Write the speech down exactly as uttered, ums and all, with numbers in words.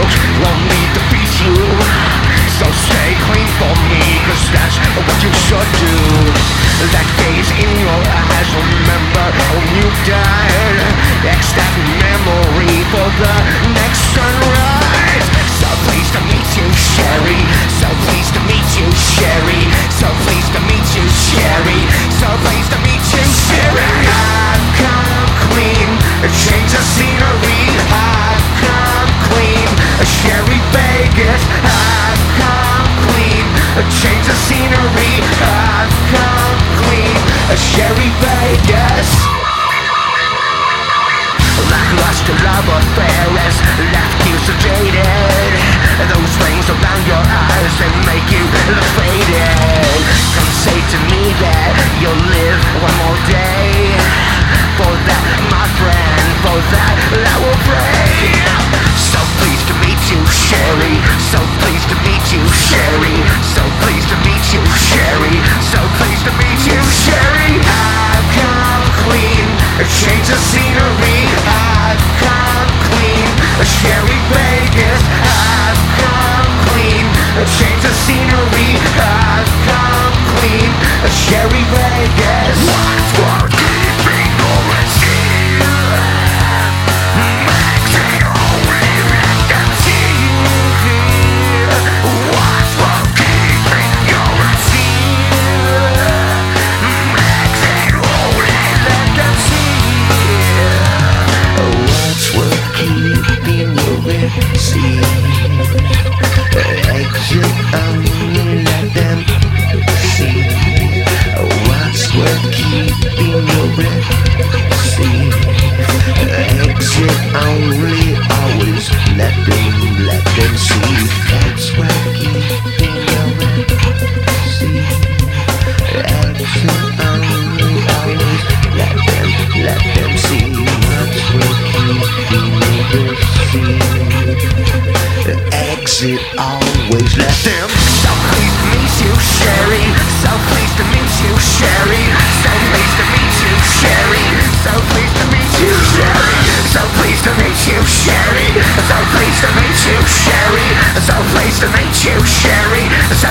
folks won't need to beat you. So stay clean for me, cause that's what you should do. That gaze in your eyes, remember when you died. X that memory for the next sunrise. So pleased to meet you, Sherry. So pleased to meet you, Sherry. So pleased to meet you, Sherry. So pleased to meet you, Sherry. I've come clean, change the scenery. I've come clean, Sherry Vegas. I've come clean, change the scenery. I've come clean, Sherry Vegas. Lackluster love affair has left you sedated. Those rings around your eyes, they make you look faded. Come say to me that you'll live one more day. For that, my friend, for that I will pray. So pleased to meet you, Sherry. So pleased to meet you, Sherry. So pleased to meet you, Sherry. So pleased to meet you, Sherry. I've come clean, change the scenery. I've come clean, Sherry Vegas. I've come clean, change the scenery. I've come clean, Sherry Vegas. What's for keeping your esteem? Makes it only let them see. What's for keeping your esteem? Makes it only let them see. What's for keeping your esteem? Exit only let them see. What's worth keeping your breath? See, exit only, always let them, let them see. That's worth keeping your breath. See, exit only, always let them, let them see. What's worth keeping your breath? See, exit always let them. So pleased to meet you, Sherry. So pleased to meet you, Sherry. So pleased to meet you, Sherry. So pleased to meet you, Sherry. So pleased to meet you, Sherry. So pleased to meet you, Sherry. So pleased to meet you, Sherry.